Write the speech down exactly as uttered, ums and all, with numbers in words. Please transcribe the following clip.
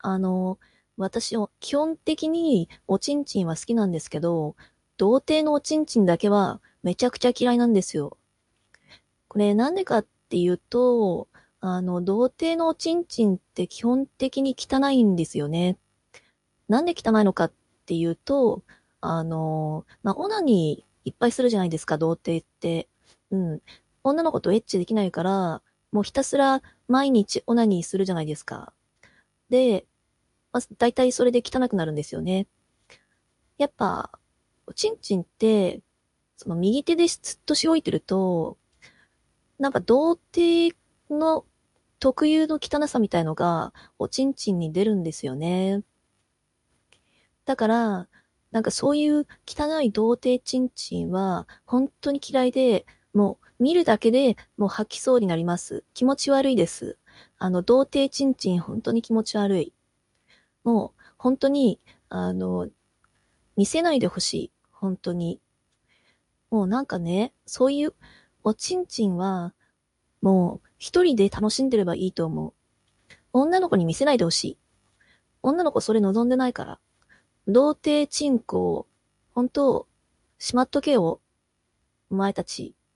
あの、私を基本的におちんちんは好きなんですけど、童貞のおちんちんだけはめちゃくちゃ嫌いなんですよ。これなんでかっていうと、あの、童貞のおちんちんって基本的に汚いんですよね。なんで汚いのかっていうと、あの、まあ、オナニーいっぱいするじゃないですか、童貞って。うん。女の子とエッチできないから、もうひたすら毎日オナニーするじゃないですか。で、まあ、大体それで汚くなるんですよね。やっぱ、おちんちんって、その右手でずっとしおいてると、なんか童貞の特有の汚さみたいのが、おちんちんに出るんですよね。だから、なんかそういう汚い童貞ちんちんは、本当に嫌いで、もう見るだけでもう吐きそうになります。気持ち悪いです。あの、童貞ちんちん本当に気持ち悪い。もう、本当に、あの、見せないでほしい。本当に。もうなんかね、そういうおちんちんは、もう一人で楽しんでればいいと思う。女の子に見せないでほしい。女の子それ望んでないから。童貞チンコを、本当、しまっとけよ。お前たち。